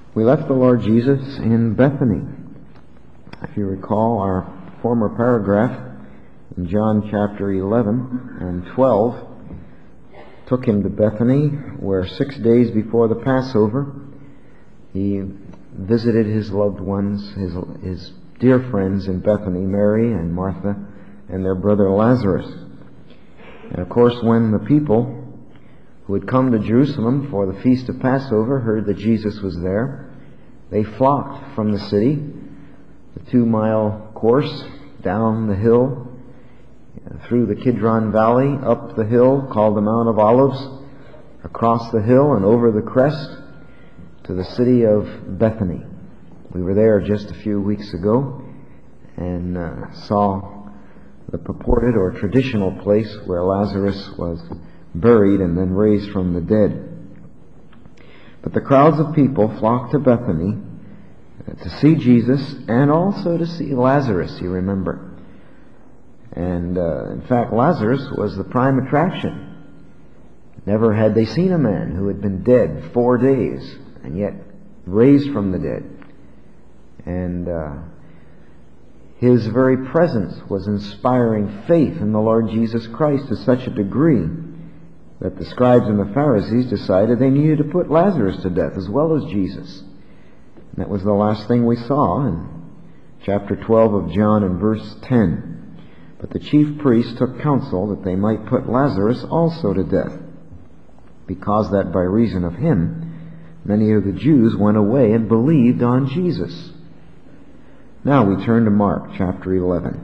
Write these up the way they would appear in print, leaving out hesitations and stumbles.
We left the Lord Jesus in Bethany. If you recall our former paragraph in John chapter 11 and 12, took him to Bethany, where 6 days before the Passover, he visited his loved ones, his dear friends in Bethany, Mary and Martha, and their brother Lazarus. And of course, when the people who had come to Jerusalem for the feast of Passover heard that Jesus was there, they flocked from the city, the 2-mile course down the hill, through the Kidron Valley, up the hill called the Mount of Olives, across the hill and over the crest to the city of Bethany. We were there just a few weeks ago and saw the purported or traditional place where Lazarus was buried and then raised from the dead. But the crowds of people flocked to Bethany to see Jesus and also to see Lazarus, you remember. And in fact, Lazarus was the prime attraction. Never had they seen a man who had been dead 4 days and yet raised from the dead. And his very presence was inspiring faith in the Lord Jesus Christ to such a degree that the scribes and the Pharisees decided they needed to put Lazarus to death as well as Jesus. And that was the last thing we saw in chapter 12 of John and verse 10. But the chief priests took counsel that they might put Lazarus also to death, because that by reason of him many of the Jews went away and believed on Jesus. Now we turn to Mark chapter 11.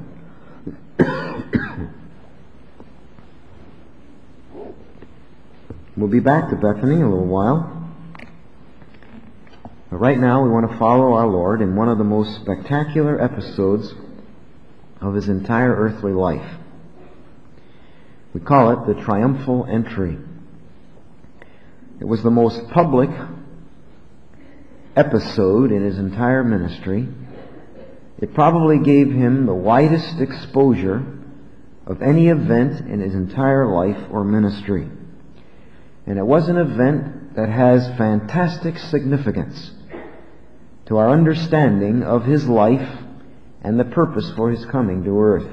We'll be back to Bethany in a little while. But right now we want to follow our Lord in one of the most spectacular episodes of his entire earthly life. We call it the triumphal entry. It was the most public episode in his entire ministry. It probably gave him the widest exposure of any event in his entire life or ministry. And it was an event that has fantastic significance to our understanding of his life and the purpose for his coming to earth.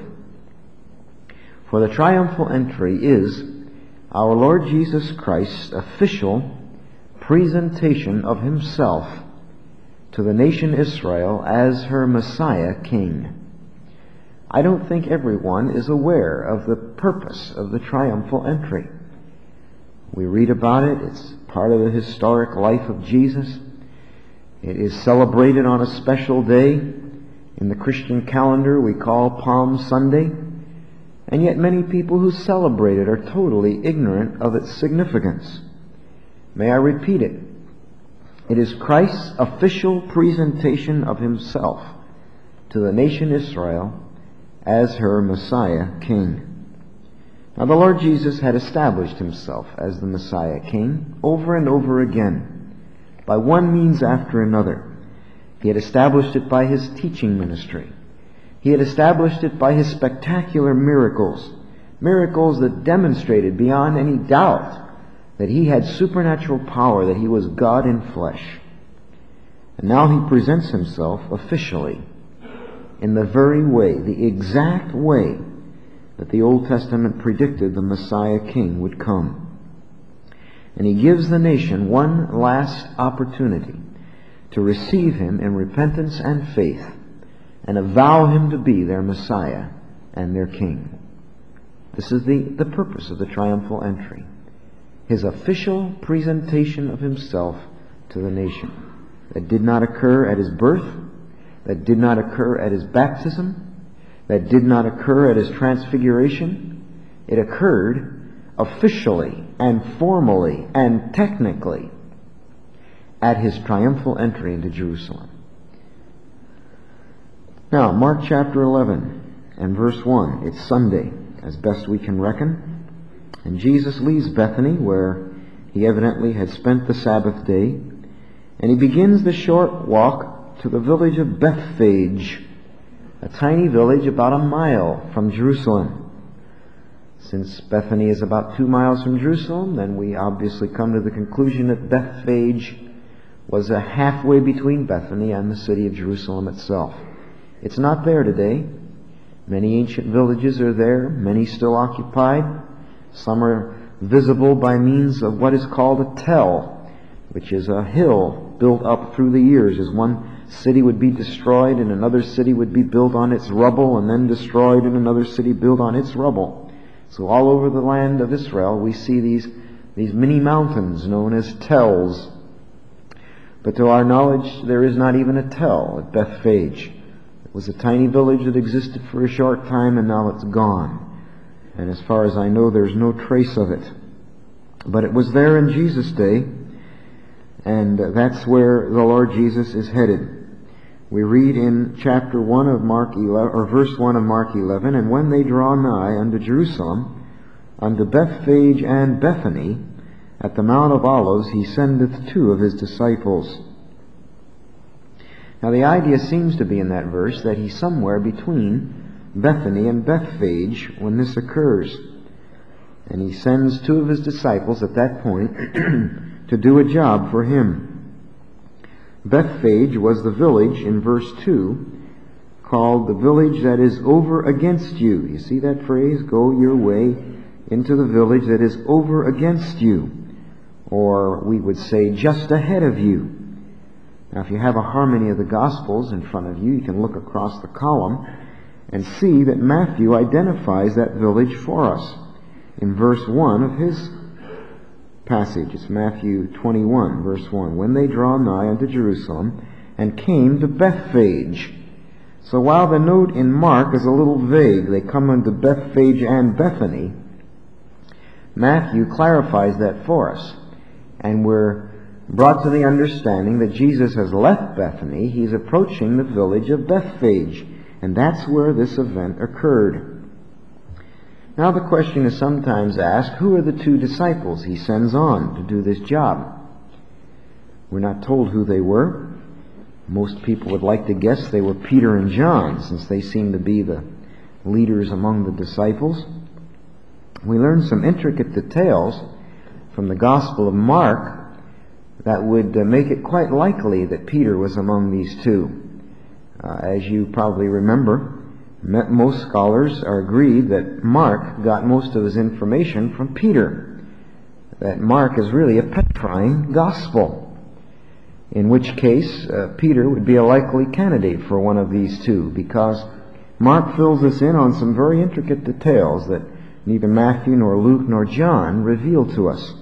For the triumphal entry is our Lord Jesus Christ's official presentation of himself to the nation Israel as her Messiah King. I don't think everyone is aware of the purpose of the triumphal entry. We read about it. It's part of the historic life of Jesus. It is celebrated on a special day in the Christian calendar we call Palm Sunday. And yet many people who celebrate it are totally ignorant of its significance. May I repeat it? It is Christ's official presentation of himself to the nation Israel as her Messiah King. Now the Lord Jesus had established himself as the Messiah King over and over again, by one means after another. He had established it by his teaching ministry. He had established it by his spectacular miracles, miracles that demonstrated beyond any doubt that he had supernatural power, that he was God in flesh. And now he presents himself officially in the very way, the exact way that the Old Testament predicted the Messiah King would come. And he gives the nation one last opportunity to receive him in repentance and faith and avow him to be their Messiah and their King. This is the purpose of the triumphal entry. His official presentation of himself to the nation. That did not occur at his birth, that did not occur at his baptism, that did not occur at his transfiguration. It occurred officially and formally and technically at his triumphal entry into Jerusalem. Now, Mark chapter 11 and verse 1. It's Sunday, as best we can reckon. And Jesus leaves Bethany, where he evidently had spent the Sabbath day, and he begins the short walk to the village of Bethphage, a tiny village about a mile from Jerusalem. Since Bethany is about 2 miles from Jerusalem, then we obviously come to the conclusion that Bethphage was halfway between Bethany and the city of Jerusalem itself. It's not there today. Many ancient villages are there, many still occupied. Some are visible by means of what is called a tell, which is a hill built up through the years as one city would be destroyed and another city would be built on its rubble and then destroyed and another city built on its rubble. So all over the land of Israel we see these mini mountains known as tells. But to our knowledge there is not even a tell at Bethphage. It was a tiny village that existed for a short time and now it's gone. And as far as I know there's no trace of it. But it was there in Jesus' day, and that's where the Lord Jesus is headed. We read in chapter 1 of Mark 11, or verse 1 of Mark 11, "And when they draw nigh unto Jerusalem, unto Bethphage and Bethany, at the Mount of Olives, he sendeth two of his disciples." Now the idea seems to be in that verse that he's somewhere between Bethany and Bethphage when this occurs. And he sends two of his disciples at that point to do a job for him. Bethphage was the village in verse 2 called the village that is over against you. You see that phrase? Go your way into the village that is over against you. Or we would say just ahead of you. Now if you have a harmony of the Gospels in front of you, you can look across the column and see that Matthew identifies that village for us in verse 1 of his passage. It's Matthew 21, verse 1. "When they draw nigh unto Jerusalem, and came to Bethphage." So while the note in Mark is a little vague, they come unto Bethphage and Bethany, Matthew clarifies that for us. And we're brought to the understanding that Jesus has left Bethany. He's approaching the village of Bethphage. And that's where this event occurred. Now the question is sometimes asked, who are the two disciples he sends on to do this job? We're not told who they were. Most people would like to guess they were Peter and John, since they seem to be the leaders among the disciples. We learn some intricate details from the Gospel of Mark that would make it quite likely that Peter was among these two. As you probably remember, most scholars are agreed that Mark got most of his information from Peter. That Mark is really a Petrine gospel, in which case Peter would be a likely candidate for one of these two, because Mark fills us in on some very intricate details that neither Matthew nor Luke nor John reveal to us.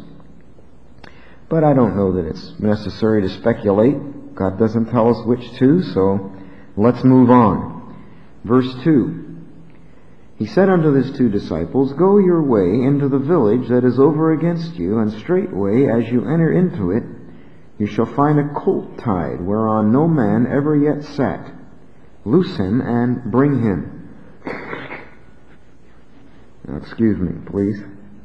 But I don't know that it's necessary to speculate. God doesn't tell us which two, so let's move on. Verse 2. "He said unto his two disciples, Go your way into the village that is over against you, and straightway as you enter into it, you shall find a colt tied, whereon no man ever yet sat. Loose him and bring him." Now, excuse me, please.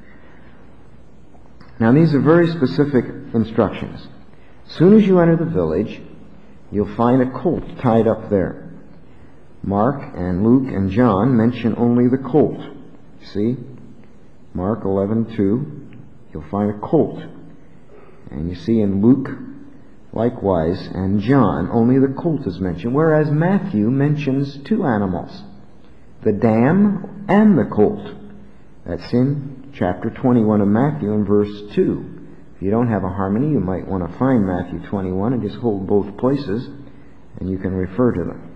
Now these are very specific instructions. As soon as you enter the village, you'll find a colt tied up there. Mark and Luke and John mention only the colt. See? Mark 11:2, you'll find a colt. And you see in Luke, likewise, and John, only the colt is mentioned, whereas Matthew mentions two animals, the dam and the colt. That's in chapter 21 of Matthew in verse 2. If you don't have a harmony, you might want to find Matthew 21 and just hold both places, and you can refer to them.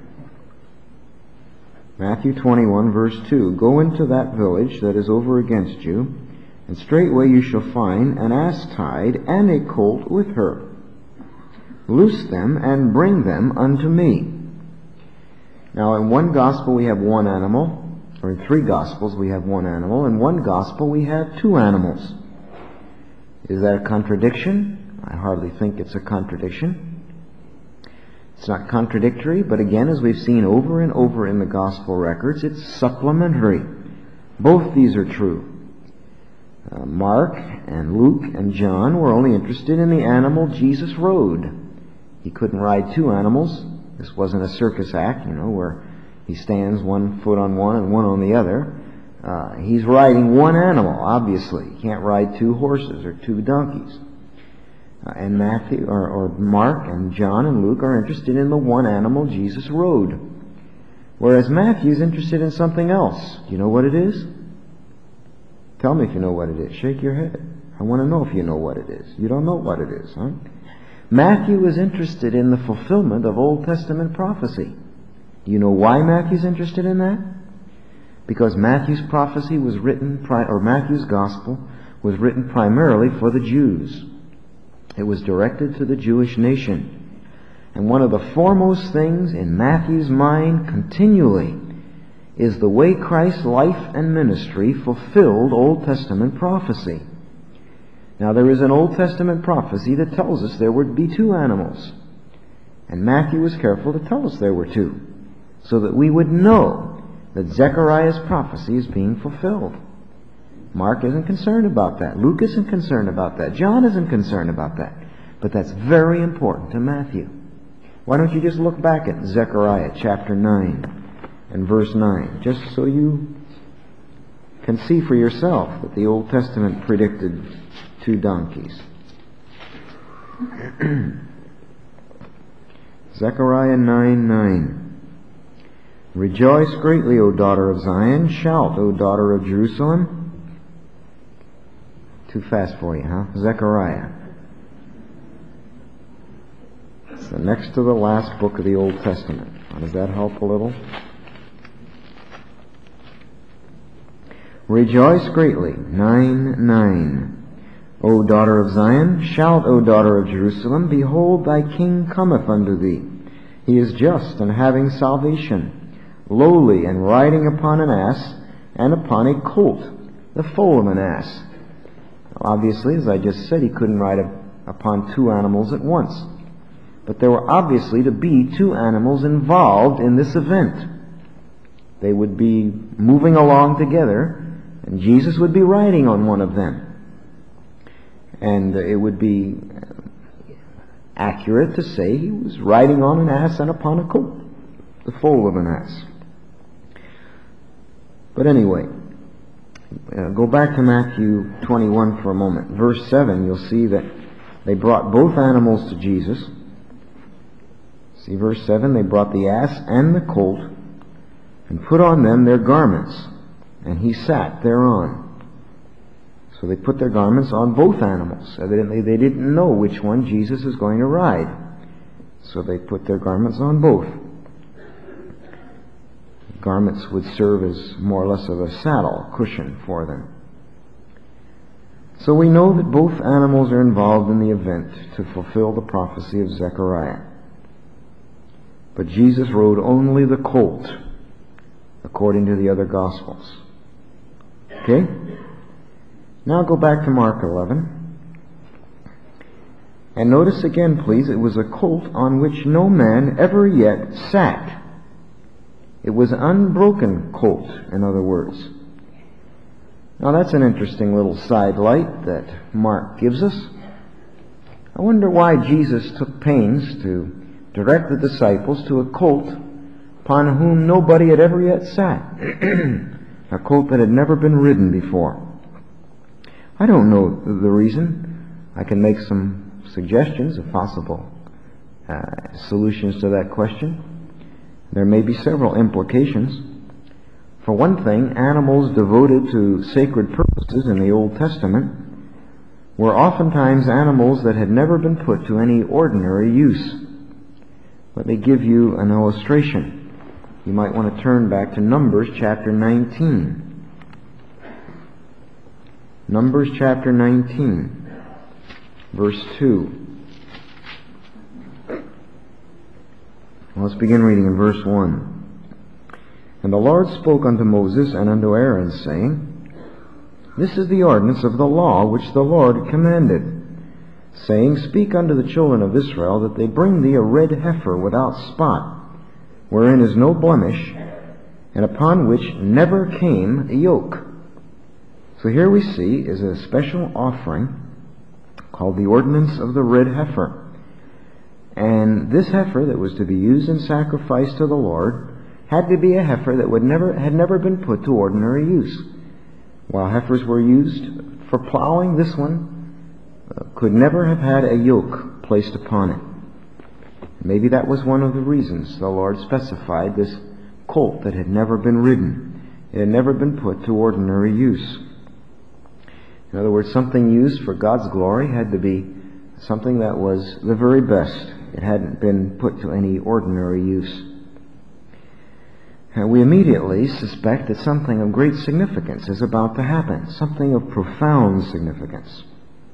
Matthew 21, verse 2, "Go into that village that is over against you, and straightway you shall find an ass tied, and a colt with her. Loose them, and bring them unto me." Now in one gospel we have one animal, or in three gospels we have one animal. In one gospel we have two animals. Is that a contradiction? I hardly think it's a contradiction. It's not contradictory, but again, as we've seen over and over in the gospel records, it's supplementary. Both these are true. Mark and Luke and John were only interested in the animal Jesus rode. He couldn't ride two animals. This wasn't a circus act, where he stands one foot on one and one on the other. He's riding one animal, obviously. He can't ride two horses or two donkeys. And Matthew, or Mark and John and Luke are interested in the one animal Jesus rode. Whereas Matthew's interested in something else. Do you know what it is? Tell me if you know what it is. Shake your head. I want to know if you know what it is. You don't know what it is, huh? Matthew is interested in the fulfillment of Old Testament prophecy. Do you know why Matthew's interested in that? Because Matthew's prophecy was written, or Matthew's gospel was written primarily for the Jews. It was directed to the Jewish nation. And one of the foremost things in Matthew's mind continually is the way Christ's life and ministry fulfilled Old Testament prophecy. Now, there is an Old Testament prophecy that tells us there would be two animals. And Matthew was careful to tell us there were two, so that we would know that Zechariah's prophecy is being fulfilled. Mark isn't concerned about that. Luke isn't concerned about that. John isn't concerned about that. But that's very important to Matthew. Why don't you just look back at Zechariah chapter 9 and verse 9, just so you can see for yourself that the Old Testament predicted two donkeys. Zechariah 9:9. Rejoice greatly, O daughter of Zion. Shout, O daughter of Jerusalem. Too fast for you, huh? Zechariah. It's the next to the last book of the Old Testament. Does that help a little? Rejoice greatly. 9:9. O daughter of Zion, shout, O daughter of Jerusalem, behold, thy king cometh unto thee. He is just and having salvation, lowly and riding upon an ass, and upon a colt, the foal of an ass. Obviously, as I just said, he couldn't ride upon two animals at once. But there were obviously to be two animals involved in this event. They would be moving along together, and Jesus would be riding on one of them. And it would be accurate to say he was riding on an ass and upon a colt, the foal of an ass. But anyway, go back to Matthew 21 for a moment. Verse 7, you'll see that they brought both animals to Jesus. See verse 7, they brought the ass and the colt and put on them their garments, and he sat thereon. So they put their garments on both animals. Evidently they didn't know which one Jesus is going to ride. So they put their garments on both. Garments would serve as more or less of a saddle cushion for them. So we know that both animals are involved in the event to fulfill the prophecy of Zechariah. But Jesus rode only the colt, according to the other Gospels. Okay? Now go back to Mark 11. And notice again, please, it was a colt on which no man ever yet sat. It was an unbroken colt, in other words. Now that's an interesting little sidelight that Mark gives us. I wonder why Jesus took pains to direct the disciples to a colt upon whom nobody had ever yet sat. A colt that had never been ridden before. I don't know the reason. I can make some suggestions of possible solutions to that question. There may be several implications. For one thing, animals devoted to sacred purposes in the Old Testament were oftentimes animals that had never been put to any ordinary use. Let me give you an illustration. You might want to turn back to Numbers chapter 19. Numbers chapter 19, verse 2. Let's begin reading in verse 1. And the Lord spoke unto Moses and unto Aaron, saying, This is the ordinance of the law which the Lord commanded, saying, Speak unto the children of Israel that they bring thee a red heifer without spot, wherein is no blemish, and upon which never came a yoke. So here we see is a special offering called the ordinance of the red heifer. And this heifer that was to be used in sacrifice to the Lord had to be a heifer that had never been put to ordinary use. While heifers were used for plowing, this one could never have had a yoke placed upon it. Maybe that was one of the reasons the Lord specified this colt that had never been ridden. It had never been put to ordinary use. In other words, something used for God's glory had to be something that was the very best. It hadn't been put to any ordinary use. And we immediately suspect that something of great significance is about to happen, something of profound significance.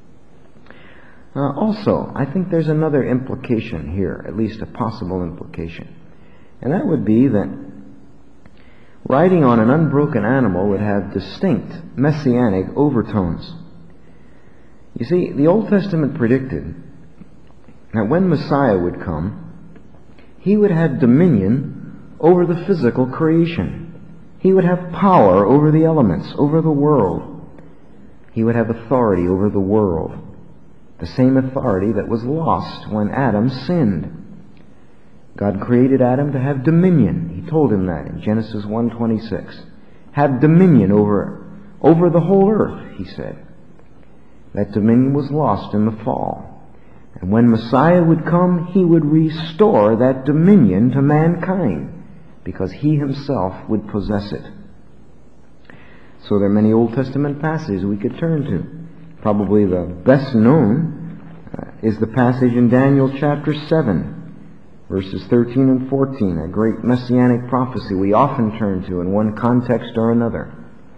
Also, I think there's another implication here, at least a possible implication. And that would be that riding on an unbroken animal would have distinct messianic overtones. You see, the Old Testament predicted that when Messiah would come, he would have dominion over the physical creation. He would have power over the elements, over the world. He would have authority over the world. The same authority that was lost when Adam sinned. God created Adam to have dominion. He told him that in Genesis 1:26. Have dominion over the whole earth, he said. That dominion was lost in the fall. And when Messiah would come, he would restore that dominion to mankind, because he himself would possess it. So there are many Old Testament passages we could turn to. Probably the best known is the passage in Daniel chapter 7, verses 13 and 14, a great messianic prophecy we often turn to in one context or another,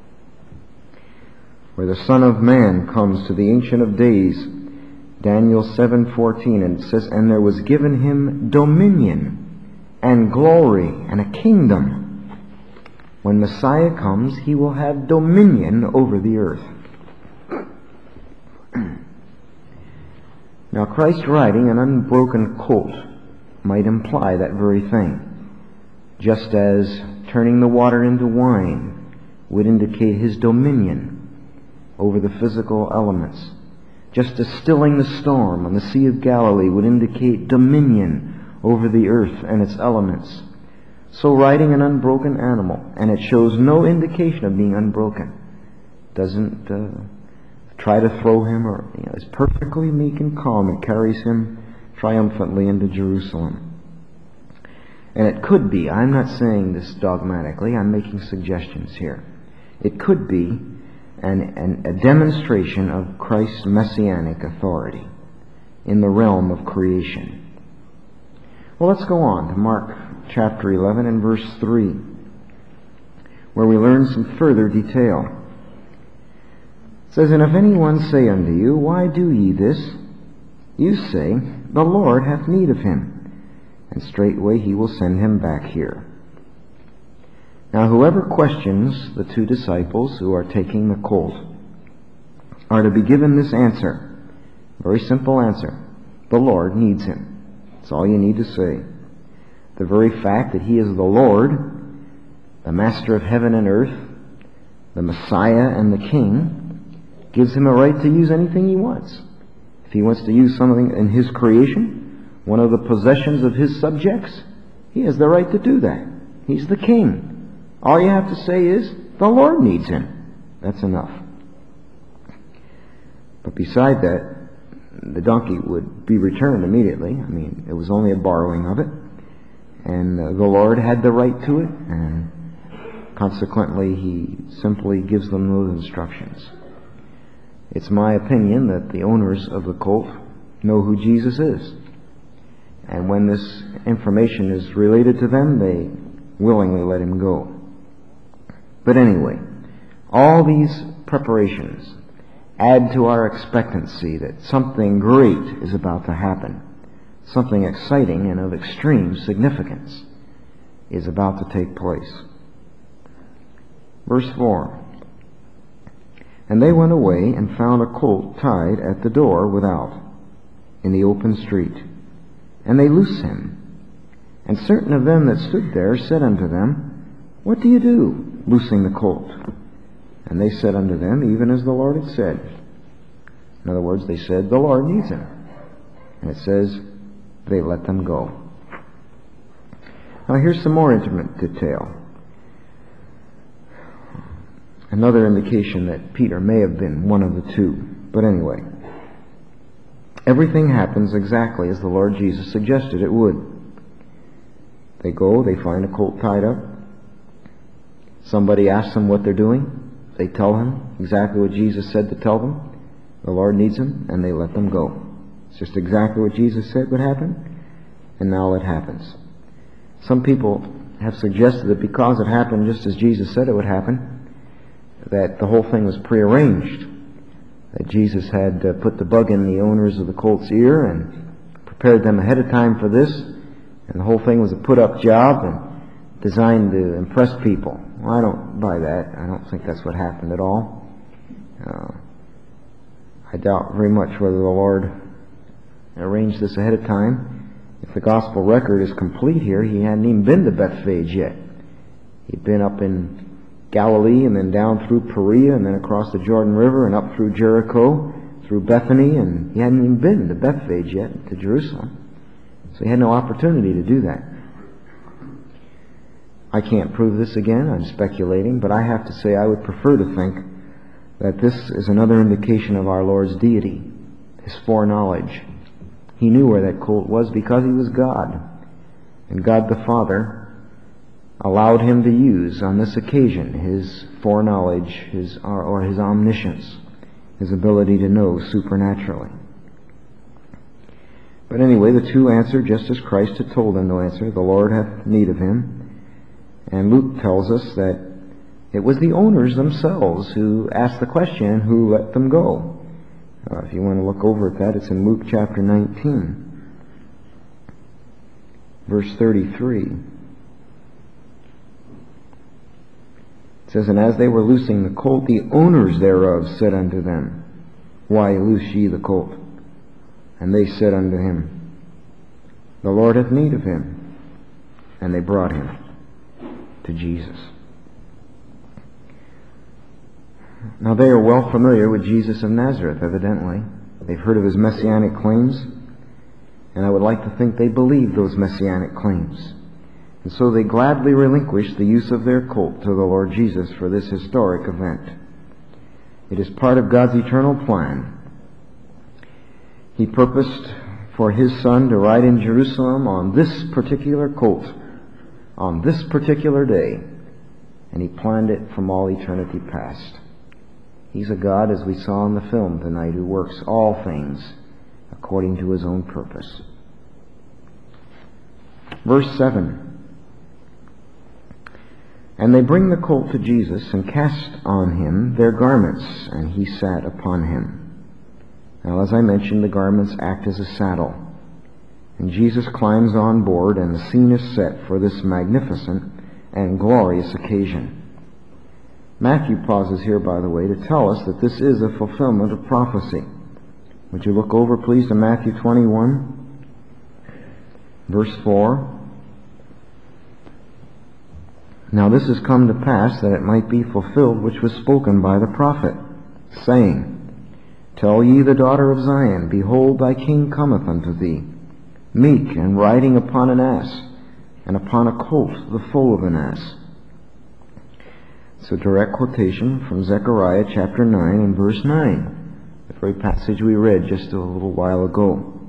where the Son of Man comes to the Ancient of Days, Daniel 7:14, and it says, "And there was given him dominion and glory and a kingdom." When Messiah comes, he will have dominion over the earth. Now, Christ riding an unbroken colt might imply that very thing, just as turning the water into wine would indicate his dominion over the physical elements, just as stilling the storm on the Sea of Galilee would indicate dominion over the earth and its elements. So riding an unbroken animal, and it shows no indication of being unbroken, doesn't try to throw him, or is perfectly meek and calm. It carries him triumphantly into Jerusalem. And it could be, I'm not saying this dogmatically, I'm making suggestions here. It could be a demonstration of Christ's messianic authority in the realm of creation. Well, let's go on to Mark chapter 11 and verse 3, where we learn some further detail. It says, "And if anyone say unto you, Why do ye this? You say, The Lord hath need of him, and straightway he will send him back here." Now, whoever questions the two disciples who are taking the colt are to be given this answer. Very simple answer. The Lord needs him. That's all you need to say. The very fact that he is the Lord, the master of heaven and earth, the Messiah and the King, gives him a right to use anything he wants. If he wants to use something in his creation, one of the possessions of his subjects, he has the right to do that. He's the King. All you have to say is, the Lord needs him. That's enough. But beside that, the donkey would be returned immediately. I mean, it was only a borrowing of it. And the Lord had the right to it, and consequently he simply gives them those instructions. It's my opinion that the owners of the colt know who Jesus is. And when this information is related to them, they willingly let him go. But anyway, all these preparations add to our expectancy that something great is about to happen. Something exciting and of extreme significance is about to take place. Verse 4. "And they went away and found a colt tied at the door without, in the open street. And they loosed him. And certain of them that stood there said unto them, What do you do, loosing the colt? And they said unto them, Even as the Lord had said." In other words, they said, "The Lord needs him." And it says, they let them go. Now here's some more intimate detail. Another indication that Peter may have been one of the two. But anyway, Everything happens exactly as the Lord Jesus suggested it would. They go, they find a colt tied up. Somebody asks them what they're doing. They tell him exactly what Jesus said to tell them. The Lord needs them, and they let them go. It's just exactly what Jesus said would happen, and now it happens. Some people have suggested that because it happened just as Jesus said it would happen, that the whole thing was prearranged. That Jesus had put the bug in the owners of the colt's ear and prepared them ahead of time for this, and the whole thing was a put-up job and designed to impress people. Well, I don't buy that. I don't think that's what happened at all. I doubt very much whether the Lord arranged this ahead of time. If the gospel record is complete here, he hadn't even been to Bethphage yet. He'd been up in Galilee and then down through Perea and then across the Jordan River and up through Jericho, through Bethany, and he hadn't even been to Bethphage yet, to Jerusalem. So he had no opportunity to do that. I can't prove this again, I'm speculating, but I have to say I would prefer to think that this is another indication of our Lord's deity, His foreknowledge. He knew where that colt was because He was God. And God the Father allowed Him to use on this occasion His foreknowledge, His omniscience, His ability to know supernaturally. But anyway, the two answered just as Christ had told them to answer. The Lord hath need of him. And Luke tells us that it was the owners themselves who asked the question, who let them go. If you want to look over at that, it's in Luke chapter 19, verse 33. It says, And as they were loosing the colt, the owners thereof said unto them, Why loose ye the colt? And they said unto him, The Lord hath need of him. And they brought him to Jesus. Now they are well familiar with Jesus of Nazareth, evidently. They've heard of His messianic claims, and I would like to think they believe those messianic claims. And so they gladly relinquish the use of their colt to the Lord Jesus for this historic event. It is part of God's eternal plan. He purposed for His Son to ride in Jerusalem on this particular colt, on this particular day, and He planned it from all eternity past. He's a God, as we saw in the film tonight, who works all things according to His own purpose. Verse 7. And they bring the colt to Jesus, and cast on Him their garments, and He sat upon him. Now, as I mentioned, the garments act as a saddle. And Jesus climbs on board, and the scene is set for this magnificent and glorious occasion. Matthew pauses here, by the way, to tell us that this is a fulfillment of prophecy. Would you look over, please, to Matthew 21, verse 4. Now this is come to pass that it might be fulfilled which was spoken by the prophet, saying, Tell ye the daughter of Zion, Behold, thy king cometh unto thee, meek and riding upon an ass, and upon a colt the foal of an ass. It's a direct quotation from Zechariah chapter 9 and verse 9, the very passage we read just a little while ago.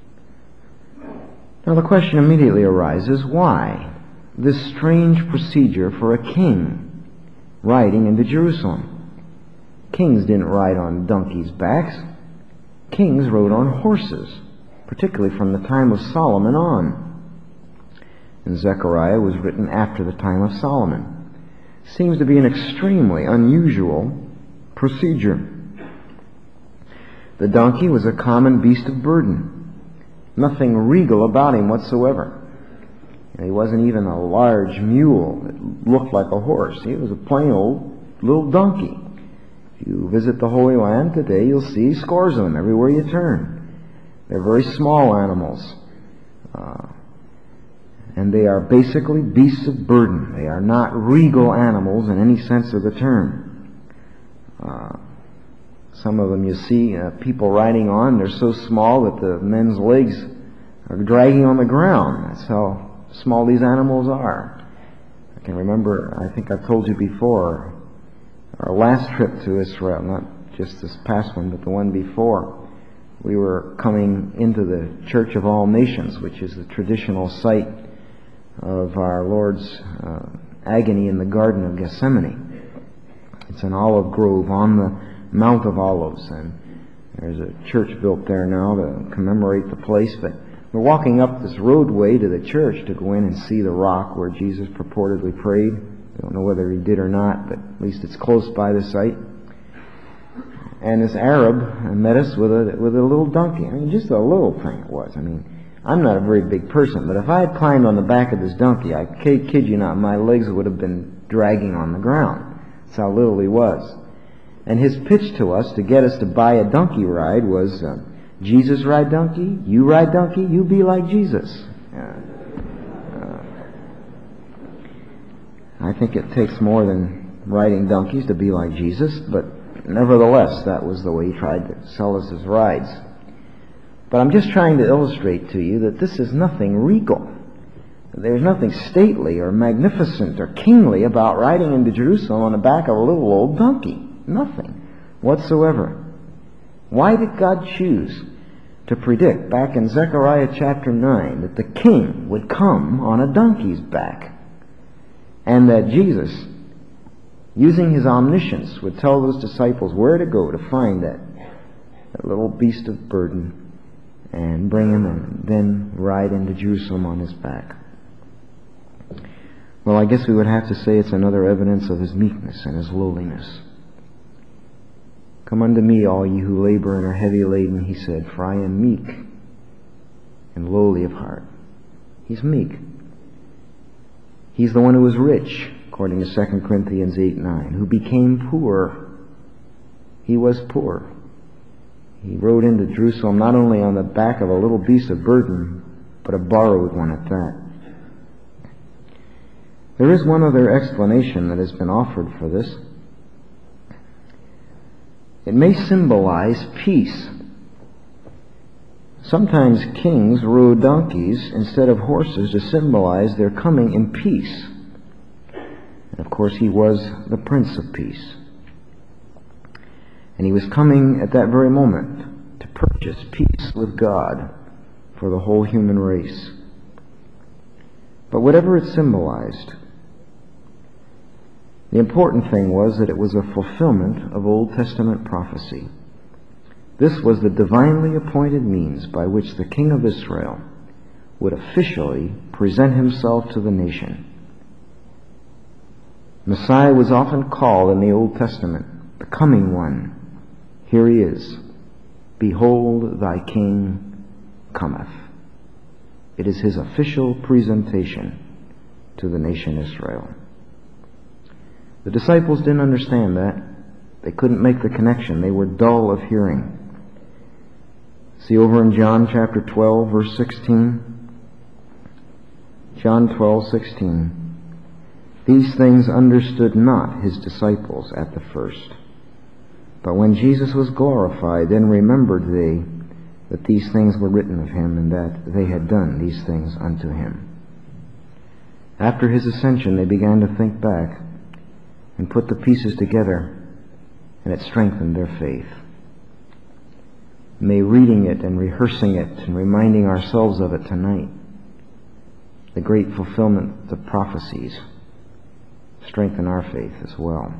Now the question immediately arises, why this strange procedure for a king riding into Jerusalem? Kings didn't ride on donkeys' backs. Kings rode on horses, particularly from the time of Solomon on. And Zechariah was written after the time of Solomon. Seems to be an extremely unusual procedure. The donkey was a common beast of burden. Nothing regal about him whatsoever. And he wasn't even a large mule that looked like a horse. He was a plain old little donkey. If you visit the Holy Land today, you'll see scores of them everywhere you turn. They're very small animals. And they are basically beasts of burden. They are not regal animals in any sense of the term. Some of them you see people riding on, they're so small that the men's legs are dragging on the ground. That's how small these animals are. I can remember, I think I've told you before, our last trip to Israel, not just this past one, but the one before, we were coming into the Church of All Nations, which is the traditional site of our Lord's agony in the Garden of Gethsemane. It's an olive grove on the Mount of Olives, and there's a church built there now to commemorate the place. But we're walking up this roadway to the church to go in and see the rock where Jesus purportedly prayed. We don't know whether he did or not, but at least it's close by the site. And this Arab met us with a little donkey. I mean, just a little thing it was. I mean, I'm not a very big person, but if I had climbed on the back of this donkey, I kid you not, my legs would have been dragging on the ground. That's how little he was. And his pitch to us to get us to buy a donkey ride was, Jesus ride donkey, you ride donkey, you be like Jesus. I think it takes more than riding donkeys to be like Jesus, but nevertheless, that was the way he tried to sell us his rides. But I'm just trying to illustrate to you that this is nothing regal. There's nothing stately or magnificent or kingly about riding into Jerusalem on the back of a little old donkey. Nothing whatsoever. Why did God choose to predict back in Zechariah chapter 9 that the king would come on a donkey's back, and that Jesus, using his omniscience, would tell those disciples where to go to find that little beast of burden and bring him and then ride into Jerusalem on his back? Well, I guess we would have to say it's another evidence of his meekness and his lowliness. Come unto me, all you who labor and are heavy laden, he said, for I am meek and lowly of heart. He's meek. He's the one who was rich, according to 2 Corinthians 8:9, who became poor. He was poor. He rode into Jerusalem not only on the back of a little beast of burden, but a borrowed one at that. There is one other explanation that has been offered for this. It may symbolize peace. Sometimes kings rode donkeys instead of horses to symbolize their coming in peace. And of course, he was the Prince of Peace. And he was coming at that very moment to purchase peace with God for the whole human race. But whatever it symbolized, the important thing was that it was a fulfillment of Old Testament prophecy. This was the divinely appointed means by which the King of Israel would officially present himself to the nation. Messiah was often called in the Old Testament the Coming One. Here he is. Behold, thy King cometh. It is his official presentation to the nation Israel. The disciples didn't understand that. They couldn't make the connection. They were dull of hearing. See over in John chapter 12, verse 16. John 12:16. These things understood not his disciples at the first. But when Jesus was glorified, then remembered they that these things were written of him, and that they had done these things unto him. After his ascension, they began to think back and put the pieces together, and it strengthened their faith. May reading it and rehearsing it and reminding ourselves of it tonight, the great fulfillment of prophecies, strengthen our faith as well.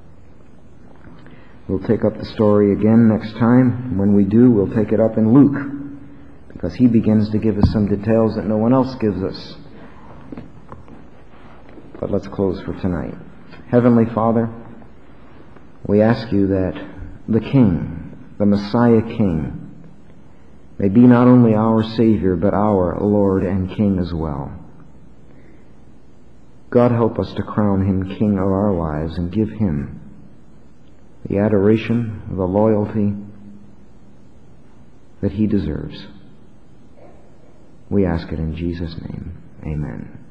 We'll take up the story again next time. When we do, we'll take it up in Luke, because he begins to give us some details that no one else gives us. But let's close for tonight. Heavenly Father, we ask you that the King, the Messiah King, may be not only our Savior, but our Lord and King as well. God, help us to crown him King of our lives and give him the adoration, the loyalty that he deserves. We ask it in Jesus' name. Amen.